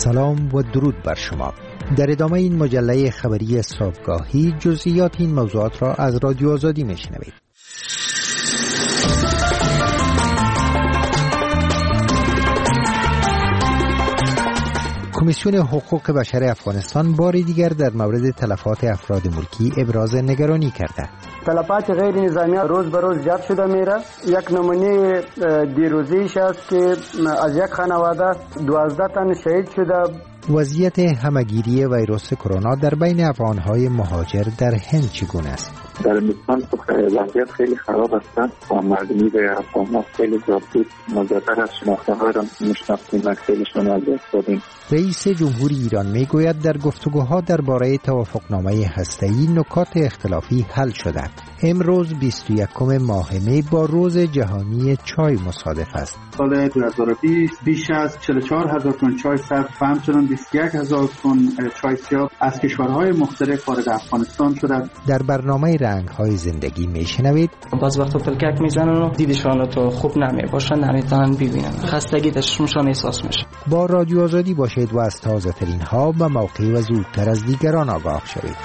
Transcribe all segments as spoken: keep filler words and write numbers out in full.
سلام و درود بر شما. در ادامه این مجله خبری صبحگاهی جزئیات این موضوعات را از رادیو آزادی میشنوید. کمیسیون حقوق بشر افغانستان باری دیگر در مورد تلفات افراد ملکی ابراز نگرانی کرده. تلفات غیر نظامی روز به روز زیاد شده میره. یک نمونه دیروزیش است که از یک خانواده دوازده تن شهید شده. وضعیت همگیری ویروس کرونا در بین افغان‌های مهاجر در هند چگونه است؟ در هندوستان وضعیت خیلی خراب است و مردمی به افغان‌ها خیلی زیاد بود. مزدر از شناخته‌ها را می‌شناختیم و خیلیشون از دست دادیم. رئیس جمهوری ایران میگوید در گفتگوها درباره توافقنامه هسته‌ای نکات اختلافی حل شده. امروز بیست و یکم ماه می با روز جهانی چای مصادف است. سال دو هزار و بیست بیش از چهل و چهار هزار تن چای سبز و همچنین بیست و یک هزار تن چای سیاه از کشورهای مختلف وارد افغانستان شده. در برنامه رنگ‌های زندگی میشنوید باز وقتا پلکک میزنن و دیدشان تو خوب نمیباشن، نمیتونن ببینن، خستگی دستشون احساس میشه. با رادیو آزادی باشید و از تازه ترین ها و موقعی و زودتر از دیگران آگاه شوید.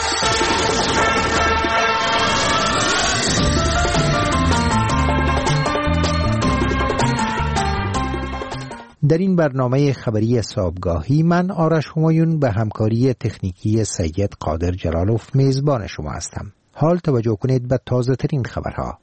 در این برنامه خبری صبحگاهی من آرش همایون به همکاری تکنیکی سید قادر جلالوف میزبان شما هستم. حال توجه کنید به تازه ترین خبرها.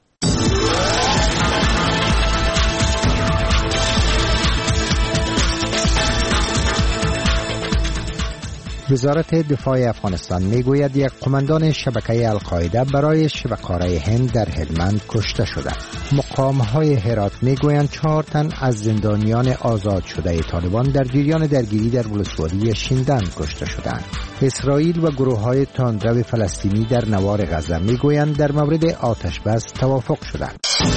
وزارت دفاع افغانستان میگوید یک قماندان شبکه القاعده برای شبکه‌های هند در هلمند کشته شده. مقام‌های هرات میگویند چهار تن از زندانیان آزاد شده طالبان در جریان درگیری در ولسوالی شیندن کشته شدند. اسرائیل و گروه‌های تندرو فلسطینی در نوار غزه میگویند در مورد آتش بس توافق شدند.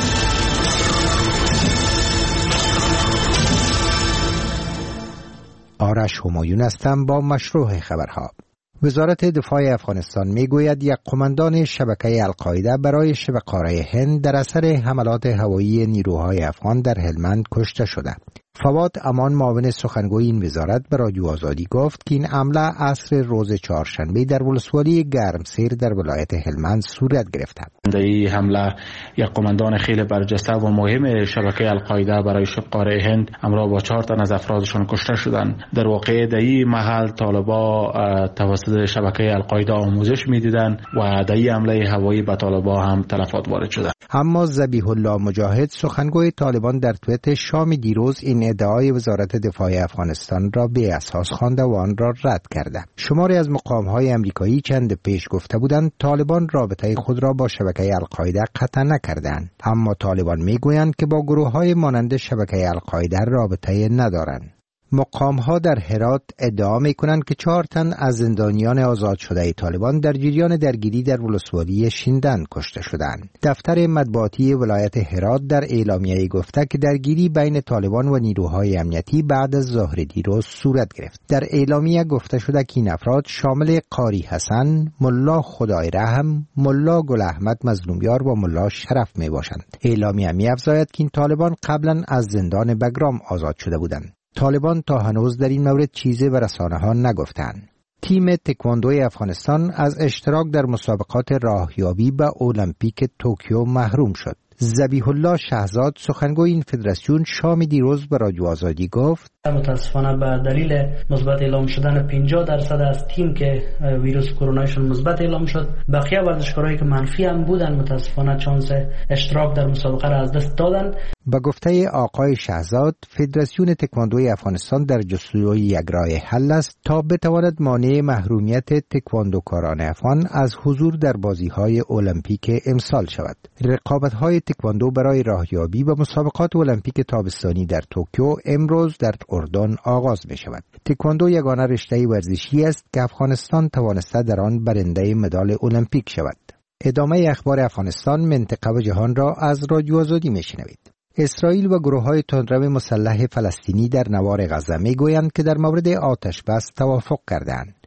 آرش همایون هستم با مشروع خبرها. وزارت دفاع افغانستان میگوید یک قماندان شبکه القاعده برای شبکه‌های هند در اثر حملات هوایی نیروهای افغان در هلمند کشته شده. فواد امان معاون سخنگوی این وزارت به رادیو آزادی گفت که این حمله عصر روز چهارشنبه در ولسوالی گرمسیر در ولایت هلمند صورت گرفت. در این حمله یک قماندان خیلی برجسته و مهم شبکه القاعده برای شبکه‌های هند همراه با چهار تن از افرادشان کشته شدند. در واقع در این محل طالبا توسط شبکه القاعده آموزش میدیدند و در این حمله هوایی به طالبا هم تلفات وارد شده. اما ذبیح الله مجاهد سخنگوی طالبان در توییت شام دیروز این ادعای وزارت دفاع افغانستان را بی اساس خوانده و آن را رد کرده. شماری از مقام‌های امریکایی چند پیش گفته بودند طالبان رابطه خود را با شبکه القاعده قطع نکردند، اما طالبان میگویند که با گروه‌های مانند شبکه القاعده رابطه ندارند. مقام‌ها در هرات ادعا می‌کنند که چهار تن از زندانیان آزاد شده طالبان در جریان درگیری در ولسوالی شیندن کشته شدند. دفتر مطبوعاتی ولایت هرات در اعلامیه‌ای گفته که درگیری بین طالبان و نیروهای امنیتی بعد از ظهر دیروز صورت گرفت. در اعلامیه گفته شده که این افراد شامل قاری حسن، ملا خدای رحم، ملا گل احمد مظلومیار و ملا شرف میباشند. اعلامیه می‌افزاید که این طالبان قبلا از زندان بگرام آزاد شده بودند. طالبان تا هنوز در این مورد چیزی به رسانه ها نگفتند. تیم تکواندوی افغانستان از اشتراک در مسابقات راهیابی به المپیک توکیو محروم شد. ذبیح الله شهزاد سخنگوی این فدراسیون شام دیروز به رادیو آزادی گفت متاسفانه به دلیل مثبت اعلام شدن پنجاه درصد از تیم که ویروس کرونایشون مثبت اعلام شد، بقیه ورزشکارایی که منفی هم بودن متاسفانه چانس اشتراک در مسابقه را از دست دادن. با گفته آقای شهزاد فدراسیون تکواندوی افغانستان در جستجوی یک راه حل است تا بتواند مانع محرومیت تکواندوکاران افغان از حضور در بازی‌های المپیک امسال شود. رقابت‌های تکواندو برای راهیابی به مسابقات المپیک تابستانی در توکیو امروز در اردن آغاز می شود. تکواندو یگانه رشته ورزشی است که افغانستان توانسته در آن برنده مدال المپیک شود. ادامه اخبار افغانستان، منطقه و جهان را از رادیو آزادی می شنوید. اسرائیل و گروه‌های تندرو مسلح فلسطینی در نوار غزه می‌گویند که در مورد آتش بس توافق کردند.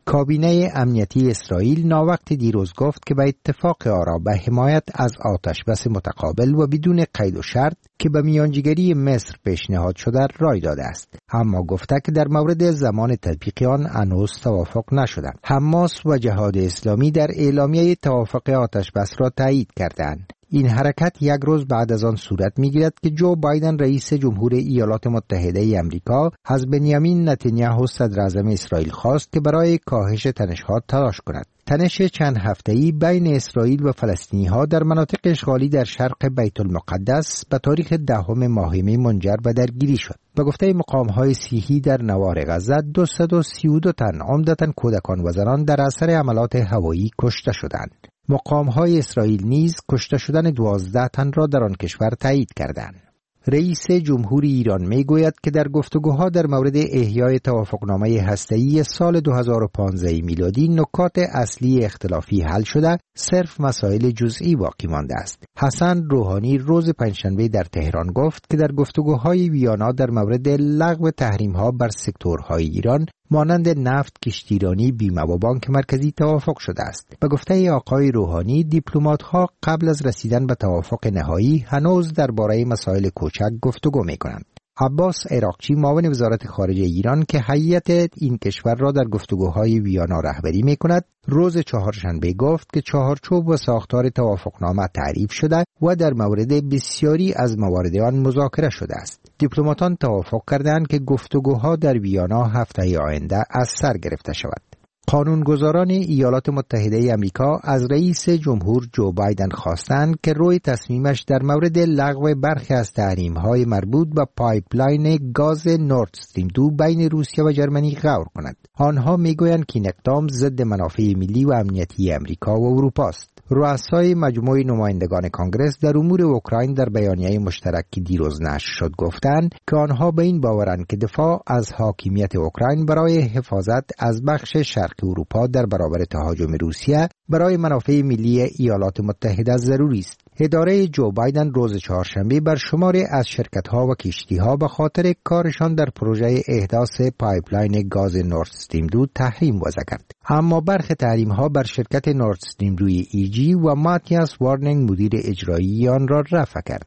کابینه امنیتی اسرائیل ناوقت دیروز گفت که به اتفاق آرا به حمایت از آتش بس متقابل و بدون قید و شرط که به میانجیگری مصر پیشنهاد شده رای داده است، اما گفته که در مورد زمان تطبیق آن هنوز توافق نشده. حماس و جهاد اسلامی در اعلامیه توافق آتش بس را تایید کردند. این حرکت یک روز بعد از آن صورت می‌گیرد که جو بایدن رئیس جمهور ایالات متحده ای آمریکا از بنیامین نتانیاهو صدر اعظم اسرائیل خواست که برای کاهش تنش‌ها تلاش کند. تنش چند هفته‌ای بین اسرائیل و فلسطینی‌ها در مناطق اشغالی در شرق بیت المقدس به تاریخ دهم ماه می منجر به درگیری شد. به گفته مقام‌های صحی در نوار غزه دویست و سی و دو تن عمدتاً کودکان و زنان در اثر حملات هوایی کشته شدند. مقام‌های اسرائیل نیز کشته شدن دوازده تن را در آن کشور تایید کردند. رئیس جمهوری ایران میگوید که در گفتگوها در مورد احیای توافقنامه هسته‌ای سال دو هزار و پانزده میلادی نکات اصلی اختلافی حل شده، صرف مسائل جزئی باقی مانده است. حسن روحانی روز پنجشنبه در تهران گفت که در گفتگوهای ویانا در مورد لغو تحریم‌ها بر سکتورهای ایران مانند نفت، کشتیرانی، بیمه و بانک مرکزی توافق شده است. به گفته آقای روحانی، دیپلمات‌ها قبل از رسیدن به توافق نهایی هنوز درباره مسائل کوچک گفتگو می‌کنند. عباس عراقچی معاون وزارت خارجه ایران که هیئت این کشور را در گفتگوهای ویانا رهبری می‌کند، روز چهارشنبه گفت که چهارچوب و ساختار توافقنامه تعریف شده و در مورد بسیاری از موارد آن مذاکره شده است. دیپلماتان توافق کردند که گفتگوها در ویانا هفته آینده از سر گرفته شود. قانونگذاران ایالات متحده آمریکا از رئیس جمهور جو بایدن خواستند که روی تصمیمش در مورد لغو برخی از تحریم‌های مربوط به پایپلاین گاز نورد استریم دو بین روسیه و جرمنی غور کند. آنها میگویند که این اقدام ضد منافع ملی و امنیتی آمریکا و اروپا است. رؤسای مجموعه نمایندگان کانگرس در امور اوکراین در بیانیه مشترک که دیروز نشر شد گفتند که آنها به این باورند که دفاع از حاکمیت اوکراین برای حفاظت از بخش شرق اروپا در برابر تهاجم روسیه برای منافع ملی ایالات متحده ضروری است. اداره جو بایدن روز چهارشنبه بر شماری از شرکت‌ها و کشتی‌ها به خاطر کارشان در پروژه احداث پایپلاین گاز نورد استریم دو تحریم وضع کرد. اما برخی تحریم‌ها بر شرکت نورد استریم دو ای جی و ماتیاس وارنینگ مدیر اجرایی آن را رفع کرد.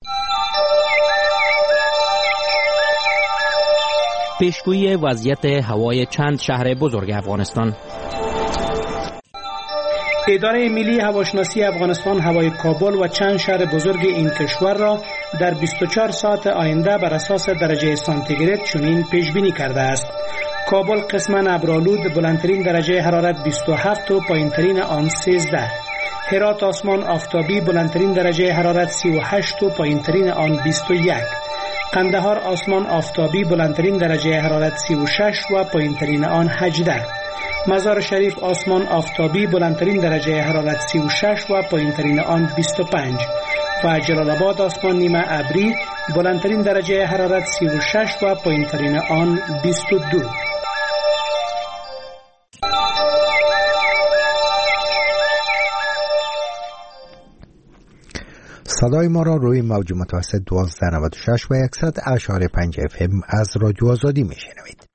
پیشگویی وضعیت هوای چند شهر بزرگ افغانستان. اداره ملی هواشناسی افغانستان هوای کابل و چند شهر بزرگ این کشور را در بیست و چهار ساعت آینده بر اساس درجه سانتیگراد چنین پیش بینی کرده است. کابل قسما ابرآلود بلندترین درجه حرارت بیست و هفت و پایینترین آن سیزده. هرات آسمان آفتابی بلندترین درجه حرارت سی و هشت و پایینترین آن بیست و یک. قندهار آسمان آفتابی بلندترین درجه حرارت سی و شش و پایینترین آن هجده. مزار شریف آسمان آفتابی بلندترین درجه حرارت سی و شش و پایینترین آن بیست و پنج و جلال آباد آسمان نیمه ابری بلندترین درجه حرارت سی و شش و پایینترین آن بیست و دو. صدای ما را روی موج متوسط دوازده نود و شش و صد اشاره پنج اف ام از رادیو آزادی میشنوید.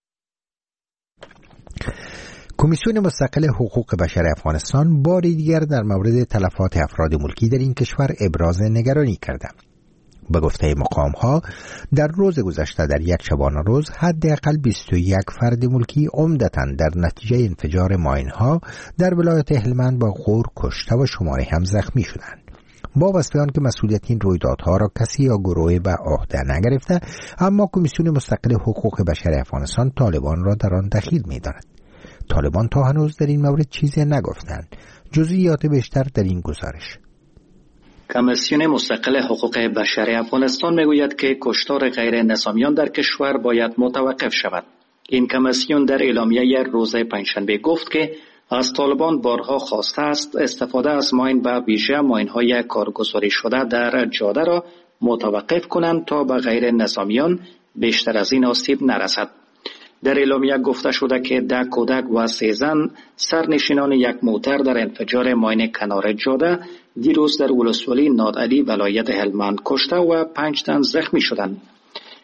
کمیسیون مستقل حقوق بشر افغانستان بار دیگر در مورد تلفات افراد ملکی در این کشور ابراز نگرانی کرده. به گفته مقام‌ها در روز گذشته در یک شبانه روز حداقل بیست و یک فرد ملکی عمدتاً در نتیجه انفجار ماین‌ها در ولایت هلمند با غور کشته و شماری هم زخمی شدند. با وصف آن که مسئولیت این رویدادها را کسی یا گروهی به عهده نگرفته، اما کمیسیون مستقل حقوق بشر افغانستان طالبان را در آن دخیل می‌داند. طالبان تا هنوز در این مورد چیزی نگفتند. جزئیات بیشتر در این گزارش. کمیسیون مستقل حقوق بشر افغانستان میگوید که کشتار غیر نظامیان در کشور باید متوقف شود. این کمیسیون در اعلامیه روز پنجشنبه گفت که از طالبان بارها خواسته است استفاده از ماین و ویژه ماین‌های کارگزاری شده در جاده را متوقف کنند تا به غیر نظامیان بیشتر از این آسیب نرسد. در اعلامیه گفته شده که ده کودک و سه زن سرنشینان یک موتر در انفجار ماین کنار جاده دیروز در ولسوالی نادعلی ولایت هلمند کشته و پنج تن زخمی شدند.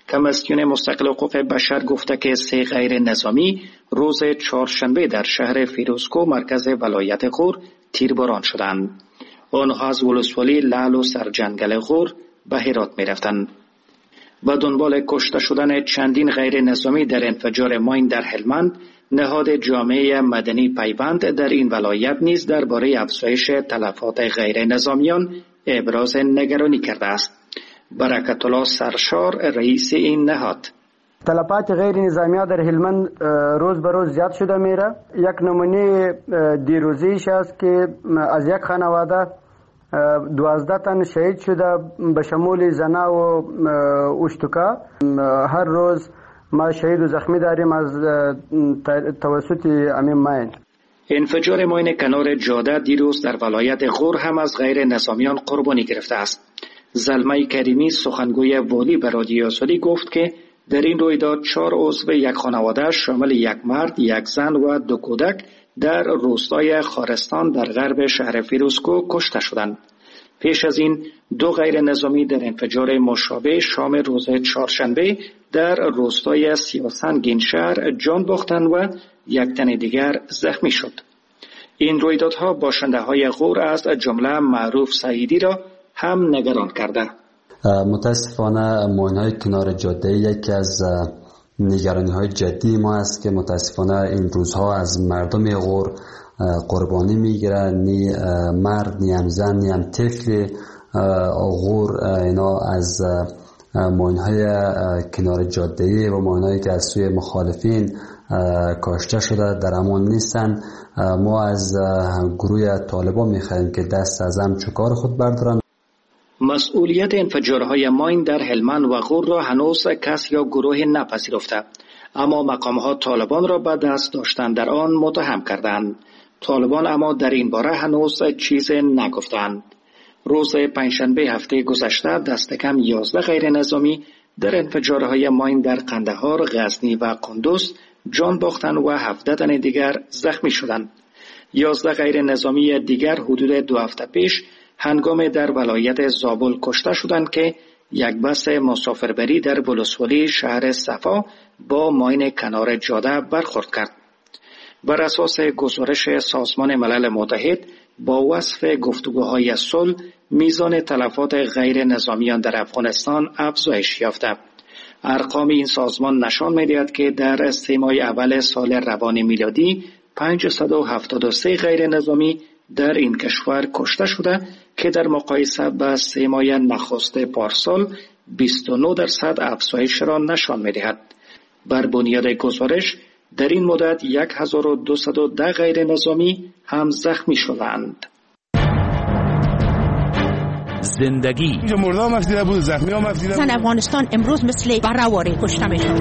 کمیسیون مستقل حقوق بشر گفته که سه غیر نظامی روز چهارشنبه در شهر فیروزکو مرکز ولایت غور تیرباران شدند. آنها از ولسوالی لعل و سرجنگل غور به هرات می رفتند. و دنبال کشته شدن چندین غیر نظامی در انفجار ماین در هلمند، نهاد جامعه مدنی پیوند در این ولایت نیز درباره افزایش تلفات غیر نظامیان ابراز نگرانی کرده است. برکت الله سرشار رئیس این نهاد: تلفات غیر نظامی در هلمند روز به روز زیاد شده میره. یک نمونه دیروزیش است که از یک خانواده دوازده تن شهید شده به شمول زنا و اشتکا. هر روز ما شهید و زخمی داریم از توسط امین ماین. انفجار ماین کنار جاده دیروز در ولایت غور هم از غیر نظامیان قربانی گرفته است. زلمه کریمی سخنگوی والی به رادیو آزادی گفت که در این رویداد چهار عضو یک خانواده شامل یک مرد، یک زن و دو کودک در روستای خارستان در غرب شهر فیروزکو کشته شدند. پیش از این دو غیر نظامی در انفجار مشابه شام روز چهارشنبه در روستای سیاسنگین شهر جان باختند و یک تن دیگر زخمی شد. این رویدادها باشنده های غور از جمله معروف سعیدی را هم نگران کرده. متاسفانه ماین‌های کنار جاده یکی از نگرانی های جدی ما است که متاسفانه این روزها از مردم غور قربانی میگیره. نی مرد، نی هم زن، نی هم طفل غور اینا از ماین‌های کنار جاده و ماین‌هایی که از سوی مخالفین کاشته شده در امان نیستن. ما از گروه طالبان میخواهیم که دست از همچو کار خود بردارن. مسئولیت انفجارهای ماین در هلمند و غور را هنوز کس یا گروه نپذیرفته، اما مقامات طالبان را به دست داشتن در آن متهم کردند. طالبان اما در این باره هنوز چیز نگفتند. روز پنجشنبه هفته گذشته دست کم یازده غیر نظامی در انفجارهای ماین در قندهار، غزنی و قندوز جان باختند و هفده تن دیگر زخمی شدند. یازده غیر نظامی دیگر حدود دو هفته پیش هنگام در ولایت زابل کشته شدند که یک بس مسافربری در ولسوالی شهر صفا با ماین کنار جاده برخورد کرد. بر اساس گزارش سازمان ملل متحد با وصف گفتگوهای صلح، میزان تلفات غیر نظامیان در افغانستان افزایش یافته. ارقام این سازمان نشان می‌دهد که در سه ماه اول سال روان میلادی پانصد و هفتاد و سه غیر نظامی در این کشور کشته شده که در مقایسه با سه ماه نخست پارسال بیست و نه درصد افزایش را نشان می‌دهد. بر بنیاد گزارش در این مدت هزار و دویست و ده غیر نظامی هم زخمی شدند. زندگی مردم مفدیده بود، زخمی ها مفدیده بود. زن افغانستان امروز مثل برهواری کشته میشد.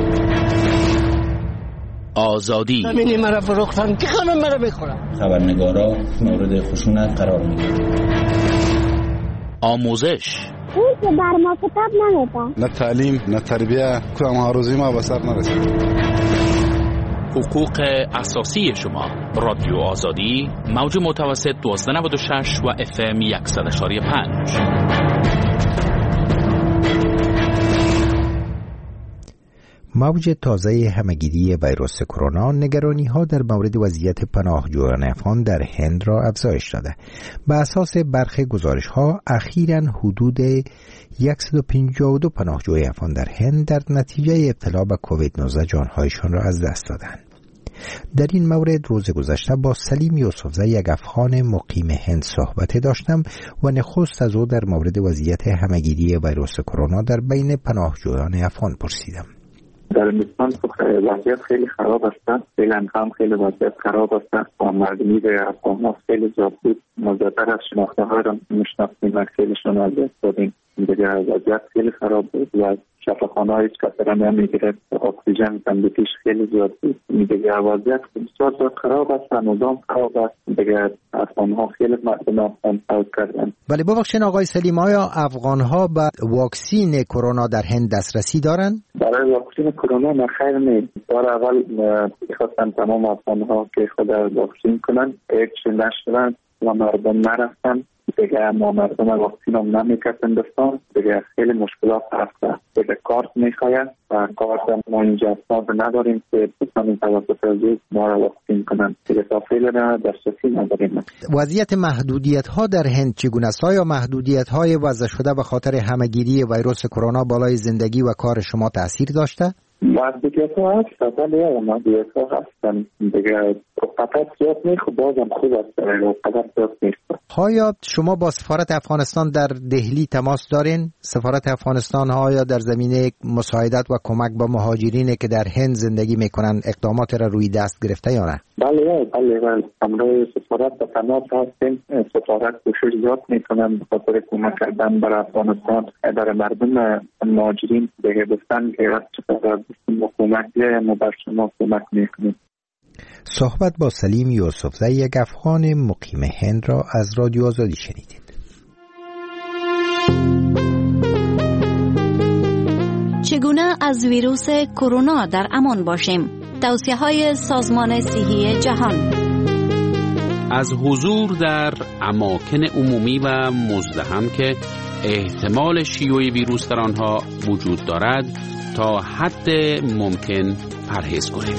آزادی زمینی مرا فروختن که خانم مرا بخورم. خبرنگارا مورد خشونت قرار میگیرند. آموزش اون که بر ما کتاب نمیده. نه تعلیم نه تربیه، کدام هاروزی ما به سر نرسید. حقوق اساسی شما. رادیو آزادی، موج متوسط دوازده نود و شش و اف ام صد و پنج. موج تازه همه‌گیری ویروس کرونا نگرانی‌ها در مورد وضعیت پناهجویان افغان در هند را افزایش داده. به اساس برخی گزارش‌ها اخیراً حدود صد و پنجاه و دو پناهجوی افغان در هند در نتیجه ابتلا به کووید نوزده جانهایشان را از دست دادند. در این مورد روز گذشته با سلیم یوسفزی، یک افغان مقیم هند، صحبت داشتم و نخست از او در مورد وضعیت همه‌گیری ویروس کرونا در بین پناهجویان افغان پرسیدم. در هندوستان وضعیت خیلی خراب است. فعلا هم خیلی وضعیت خراب است و مردمی به افغان‌ها خیلی زیاد بود. ما زیادتر از شناخته ها را میشناختیم و خیلیشون از دست دادیم. دیگه وضعیت خیلی خراب بود و شفاخانه ها هیچ کسی را نمیگیره. اکسیژن زندگیش خیلی زیاد بود. دیگه وضعیت بسیار زیاد خراب است و نظام خراب است. دیگه افغان‌ها خیلی مردم افغان فوت کردن. ولی ببخشید آقای سلیم، آیا افغان‌ها به واکسین کرونا در هند دسترسی دارند؟ برای واکسین کرونا نخیر نیست. بار اول می‌خواستن تمام افغان‌ها که خود واکسین کنن، یک نشدن و مردم نرفتن. دیگه ما مردم واکسین هم نمیکردن، دیگه خیلی مشکلات هست. دیگه کارت میخواید و کارت ما اینجا صاحب نداریم که بتونیم توسط روز ما را واکسین کنن. دیگه تا فعلا دسترسی نداریم. وضعیت محدودیت ها در هند چگونه است؟ آیا محدودیت های وضع شده به خاطر همهگیری ویروس کرونا بالای زندگی و کار شما تاثیر داشته؟ محدودیت ها هست، ولی محدودیت ها هستن. دیگه رقابت زیاد نیست، بازم خوب است. رقابت زیاد نیست. آیا شما با سفارت افغانستان در دهلی تماس دارین؟ سفارت افغانستان آیا در زمینه مساعدت و کمک به مهاجرینی که در هند زندگی میکنن اقدامات را روی دست گرفته یا نه؟ بله بله بله. همراه سفارت به تماس هستیم. سفارت کوشش زیاد میکنن به خاطر کمک کردن برای افغانستان، برای مردم مهاجرین. دیگه گفتن که چقدر کمک بیایم ما بر شما کمک میکنیم. صحبت با سلیم یوسفزی، یک افغان مقیم هند را از رادیو آزادی شنیدید. چگونه از ویروس کرونا در امان باشیم؟ توصیه‌های سازمان صحی جهان. از حضور در اماکن عمومی و مزدحم که احتمال شیوع ویروس در آنها وجود دارد تا حد ممکن پرهیز کنید.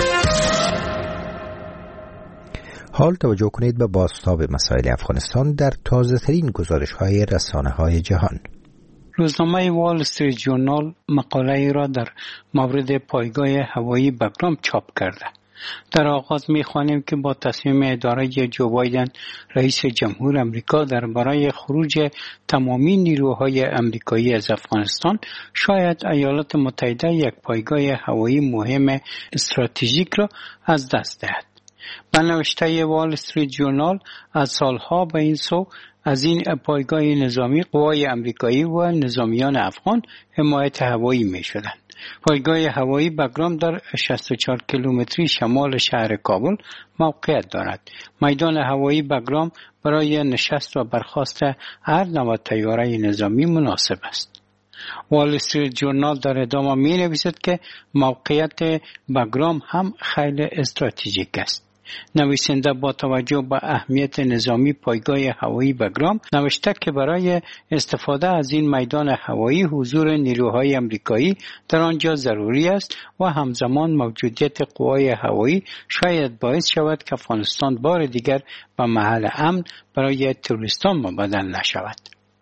حال توجه کنید به بازتاب مسائل افغانستان در تازه ترین گزارش های رسانه های جهان. روزنامه وال استریت جورنال مقاله ای را در مورد پایگاه هوایی بگرام چاپ کرده. در آغاز می‌خوانیم که با تصمیم اداره جو بایدن رئیس جمهور امریکا درباره خروج تمامی نیروهای امریکایی از افغانستان، شاید ایالات متحده یک پایگاه هوایی مهم استراتژیک را از دست دهد. به نوشته وال استریت جورنال، از سالها به این سو از این پایگاه نظامی قوای امریکایی و نظامیان افغان حمایت هوایی می شدند. پایگاه هوایی بگرام در شصت و چهار کیلومتری شمال شهر کابل موقعیت دارد. میدان هوایی بگرام برای نشست و برخاست هر نوع طیاره نظامی مناسب است. وال استریت جورنال در ادامه می نویسد که موقعیت بگرام هم خیلی استراتژیک است. نویسنده با توجه به اهمیت نظامی پایگاه هوایی بگرام نوشته که برای استفاده از این میدان هوایی حضور نیروهای امریکایی در آنجا ضروری است و همزمان موجودیت قوای هوایی شاید باعث شود که افغانستان بار دیگر به محل امن برای تروریستان مبدل نشود.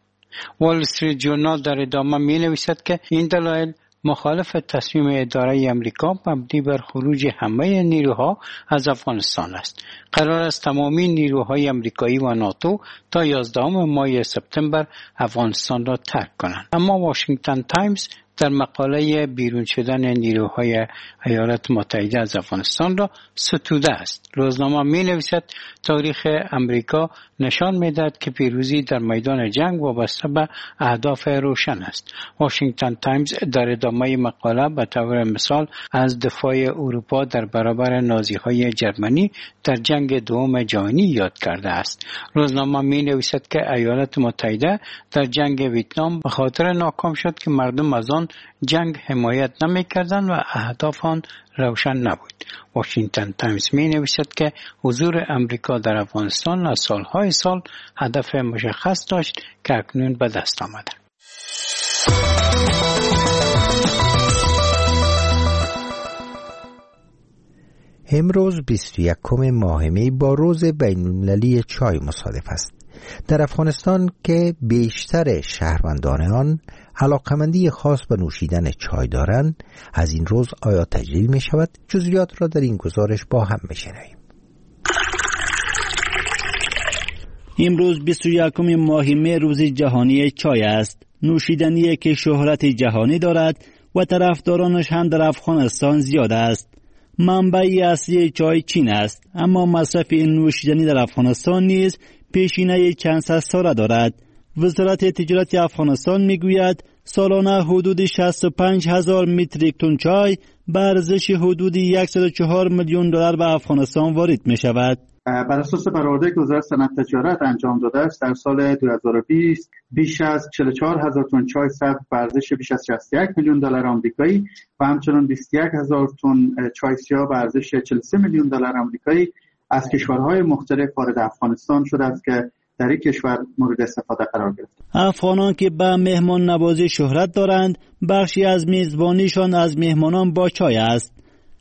وال استریت جورنال در ادامه می نویسد که این دلایل مخالف تصمیم اداره امریکا مبنی بر خروج همه نیروها از افغانستان است. قرار است تمامی نیروهای امریکایی و ناتو تا یازدهم ماه سپتامبر افغانستان را ترک کنند. اما واشنگتن تایمز در مقاله بیرون شدن نیروهای ایالات متحده از افغانستان را ستوده است. روزنامه می نویسد تاریخ امریکا نشان می دهد که پیروزی در میدان جنگ وابسته به اهداف روشن است. واشنگتن تایمز در ادامه مقاله به طور مثال از دفاع اروپا در برابر نازیهای جرمنی در جنگ دوم جهانی یاد کرده است. روزنامه می نویسد که ایالات متحده در جنگ ویتنام به خاطر ناکام شد که مردم از آن جنگ حمایت نمی کردن و اهداف آن روشن نبود. واشنگتن تایمز می نویسد که حضور امریکا در افغانستان از سالهای سال هدف مشخص داشت که اکنون به دست آمده. امروز بیست و یکم ماه می با روز بین‌المللی چای مصادف است. در افغانستان که بیشتر شهروندان آن علاقمندی خاص به نوشیدن چای دارند، از این روز آیا تجلیل می شود؟ جزئیات را در این گزارش با هم می‌شنویم. امروز بیست و یکم ماه می روز جهانی چای است. نوشیدنی که شهرت جهانی دارد و طرفدارانش هم در افغانستان زیاد است. منبع اصلی چای چین است، اما مصرف این نوشیدنی در افغانستان نیز پیشینه چند صد ساله دارد. وزارت تجارت افغانستان میگوید سالانه حدود شصت و پنج هزار متریک تن چای به ارزش حدود صد و چهار میلیون دلار به افغانستان وارد می شود. بر اساس برآورده‌ای که وزارت صنعت تجارت انجام داده است، در سال دو هزار و بیست بیش از چهل و چهار هزار تن چای صرف به ارزش بیش از شصت و یک میلیون دلار آمریکایی و همچنین بیست و یک هزار تن چای سیاه به ارزش چهل و سه میلیون دلار آمریکایی از کشورهای مختلف وارد افغانستان شده است که در این کشور مورد استفاده قرار گرفت. افغانان که به مهمان نوازی شهرت دارند، بخشی از میزبانیشان از مهمانان با چای است.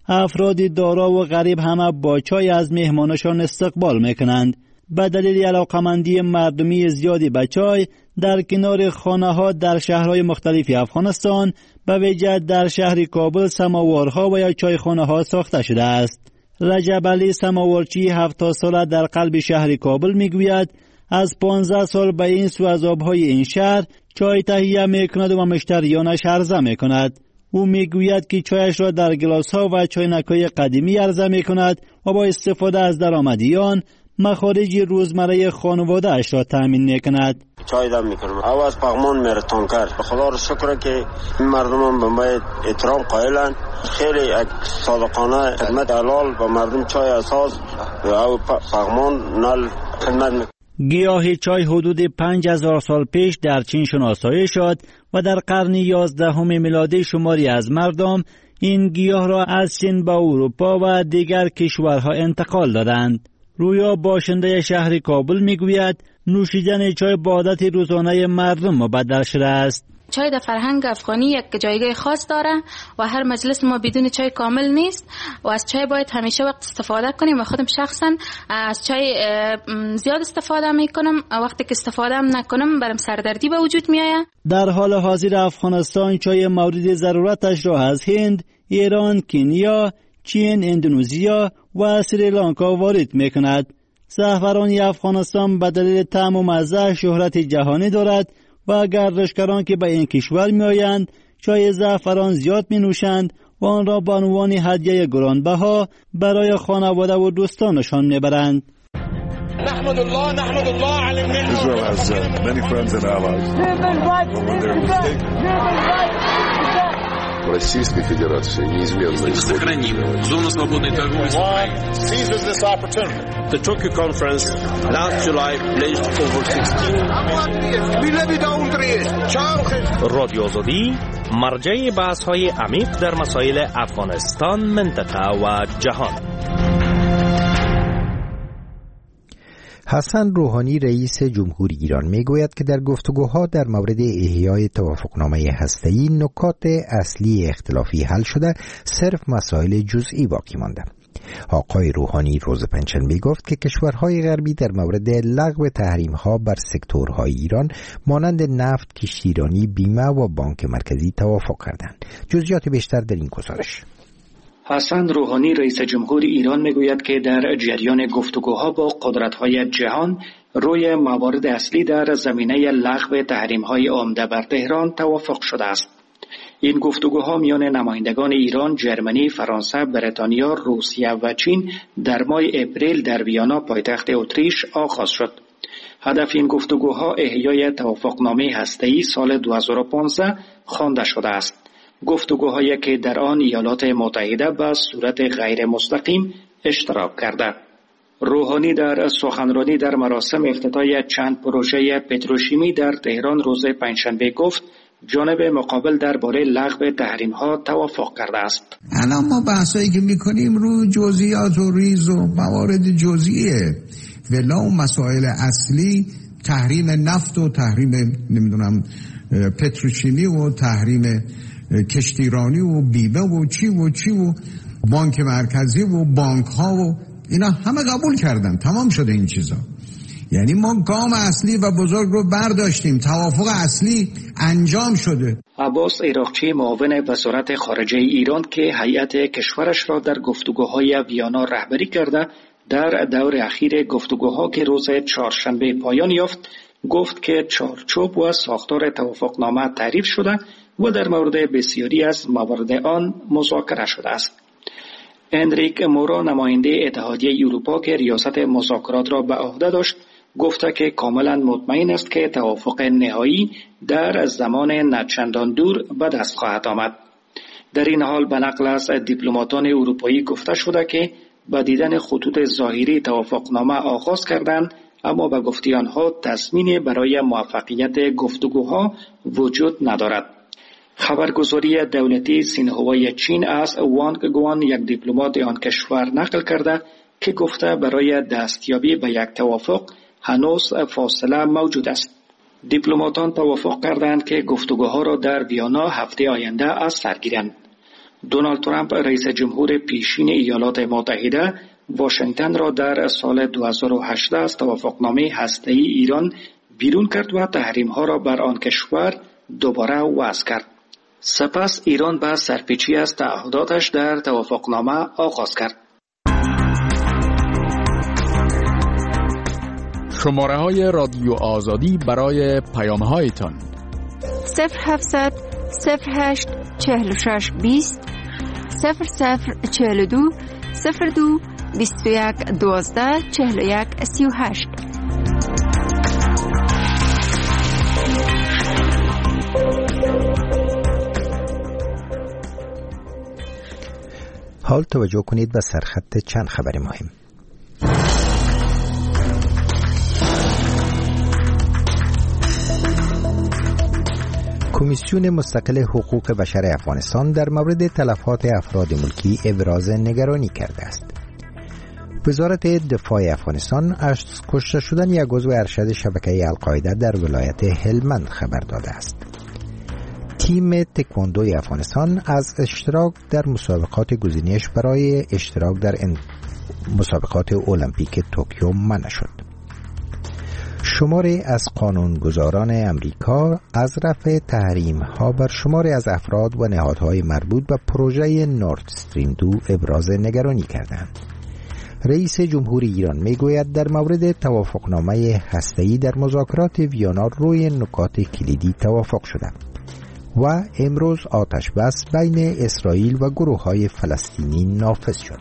افراد دارا و غریب همه با چای از مهمانشان استقبال میکنند. به دلیل علاقمندی مردمی زیادی به چای در کنار خانه ها در شهرهای مختلف افغانستان، به ویژه در شهر کابل سماوارها و یا چایخانه ها ساخته شده است. رجب علی سماوارچی هفتاد ساله در قلب شهر کابل میگوید از پانزده سال به این سو از آبهای این شهر چای تهیه میکند و مشتریانش عرضه میکند. او میگوید که چایش را در گلاس‌ها و چاینک‌های قدیمی عرضه میکند و با استفاده از درآمدیان مخارج روزمره خانواده اش را تامین میکند. چای دم میکنم او از پغمان میره تانکر. به خدا رو شکر که این مردم به ما احترام قائلن. خیلی صادقانه خدمت حلال به مردم چای اساس او پغمان نل خدمت میکنه. گیاه چای حدود پنج هزار سال پیش در چین شناسایی شد و در قرن یازدهم میلادی شماری از مردم این گیاه را از چین به اروپا و دیگر کشورها انتقال دادند. رویا باشنده شهر کابل میگوید نوشیدن چای با عادت روزانه مردم مبدل شده است. چای در فرهنگ افغانی یک جایگاه خاص داره و هر مجلس ما بدون چای کامل نیست و از چای باید همیشه وقت استفاده کنیم و خودم شخصا از چای زیاد استفاده میکنم. وقتی که استفاده نکنم برام سردردی به وجود میآید. در حال حاضر افغانستان چای مورد ضرورتش را از هند، ایران، کنیا، چین، اندونزیا و سریلانکا وارد میکند. زعفران افغانستان به دلیل طعم و مزه شهرت جهانی دارد و گردشگران که به این کشور میآیند چای زعفران زیاد می نوشند و آن را به عنوان هدیه گرانبها برای خانواده و دوستانشان میبرند. نحمد الله نحمد الله علی النعمة. Israel has uh, many friends and allies. Российской Федерации неизменно сохраним зону свободной торговли с Украиной. Seizes this opportunity. The Tokyo conference last July pledged over sixteen رادیو آزادی مرجع بحث‌های عمیق در مسائل افغانستان، منطقه و جهان. حسن روحانی رئیس جمهوری ایران میگوید که در گفتگوها در مورد احیای توافقنامه هسته‌ای نکات اصلی اختلافی حل شده، صرف مسائل جزئی باقی مانده. آقای روحانی روز پنجشنبه گفت که کشورهای غربی در مورد لغو تحریم‌ها بر سکتورهای ایران مانند نفت، کشتیرانی، بیمه و بانک مرکزی توافق کردند. جزئیات بیشتر در این گزارش. حسن روحانی رئیس جمهور ایران میگوید که در جریان گفتگوها با قدرت‌های جهان روی موارد اصلی در زمینه لغو تحریم‌های عمده بر تهران توافق شده است. این گفتگوها میان نمایندگان ایران، جرمنی، فرانسه، بریتانیا، روسیه و چین در ماه اپریل در ویانا پایتخت اتریش آغاز شد. هدف این گفتگوها احیای توافقنامه هسته‌ای سال دو هزار و پانزده خوانده شده است. گفتگوهایی که در آن ایالات متحده به صورت غیر مستقیم اشتراک کرده. روحانی در سخنرانی در مراسم افتتاح چند پروژه پتروشیمی در تهران روز پنجشنبه گفت جانب مقابل درباره لغو تحریم‌ها توافق کرده است. الان ما بحثایی که می‌کنیم روی جزئیات و ریز و موارد جزئیه، ولی اون مسائل اصلی تحریم نفت و تحریم نمیدونم پتروشیمی و تحریم کشتیرانی و بیمه و چی و چی و بانک مرکزی و بانک ها و اینا همه قبول کردن، تمام شده این چیزا. یعنی ما گام اصلی و بزرگ رو برداشتیم، توافق اصلی انجام شده. عباس عراقچی معاون وزارت خارجه ایران که هیئت کشورش را در گفتگوهای ویانا رهبری کرده در دور اخیر گفتگوها که روز چهارشنبه پایان یافت گفت که چارچوب و ساختار توافقنامه تعریف شده و در مورد بسیاری از موارد آن مذاکره شده است. انریک مورا نماینده اتحادیه اروپا که ریاست مذاکرات را به عهده داشت گفته که کاملا مطمئن است که توافق نهایی در زمان نچندان دور به دست خواهد آمد. در این حال به نقل از دیپلماتان اروپایی گفته شده که با دیدن خطوط ظاهری توافقنامه آغاز کردند، اما به گفته آنها تضمینی برای موفقیت گفتگوها وجود ندارد. خبرگزاری دولتی سینهوای چین از وانگ گوان یک دیپلمات آن کشور نقل کرده که گفته برای دستیابی به یک توافق هنوز فاصله موجود است. دیپلماتان توافق کردند که گفتگوها را در ویانا هفته آینده از سر گیرند. دونالد ترامپ رئیس جمهور پیشین ایالات متحده واشنگتن را در سال دو هزار و هجده از توافقنامه هسته‌ای ایران بیرون کرد و تحریم‌ها را بر آن کشور دوباره وضع کرد. سپس ایران به سرپیچی از تعهداتش در توافقنامه آغاز کرد. شماره های رادیو آزادی برای پیام هایتان صفر هفتصد صفر هشت چهل و شش بیست صفر صفر چهل و دو صفر دو بیست و یک دوازده چهل و یک سی و هشت. حال توجه کنید به سرخط چند خبر مهم. کمیسیون مستقل حقوق بشر افغانستان در مورد تلفات افراد ملکی ابراز نگرانی کرده است. وزارت دفاع افغانستان از کشته شدن یک عضو ارشد شبکه القاعده در ولایت هلمند خبر داده است. تیم تکواندوی افغانستان از اشتراک در مسابقات گزینش برای اشتراک در مسابقات المپیک توکیو منع شد. شماری از قانونگذاران امریکا از رفع تحریم ها بر شماری از افراد و نهادهای مربوط به پروژه نورد استریم دو ابراز نگرانی کردند. رئیس جمهور ایران میگوید در مورد توافقنامه هسته‌ای در مذاکرات ویانا روی نکات کلیدی توافق شده و امروز آتش بس بین اسرائیل و گروه‌های فلسطینی نافذ شد.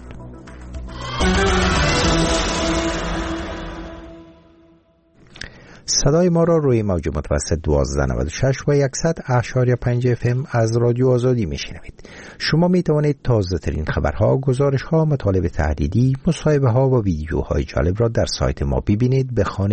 صدای ما را روی موج متوسط دوازده نود و شش و صد اشاریه پنج اف ام از رادیو آزادی میشنوید. شما می توانید تازه ترین خبرها، گزارش ها، مطالب تحلیلی، مصاحبه ها و ویدیوهای جالب را در سایت ما ببینید. به